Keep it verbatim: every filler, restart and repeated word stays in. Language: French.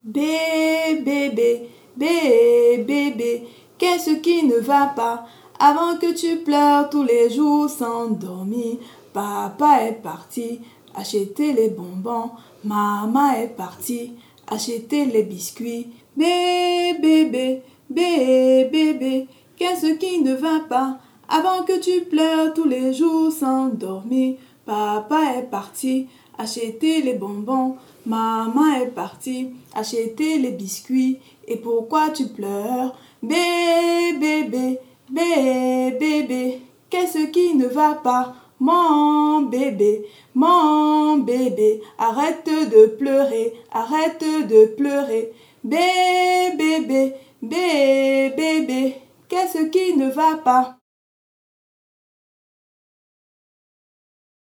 Bé, bébé, bé, bébé, qu'est-ce qui ne va pas? Avant que tu pleures tous les jours sans dormir, papa est parti acheter les bonbons, maman est partie acheter les biscuits. Bé, bébé, bé, bébé, qu'est-ce qui ne va pas? Avant que tu pleures tous les jours sans dormir, papa est parti acheter les bonbons, maman est partie acheter les biscuits. Et pourquoi tu pleures? Bé, bébé, bé, bébé, qu'est-ce qui ne va pas? Mon bébé, mon bébé, arrête de pleurer, arrête de pleurer. Bé, bébé, bé, bébé, qu'est-ce qui ne va pas?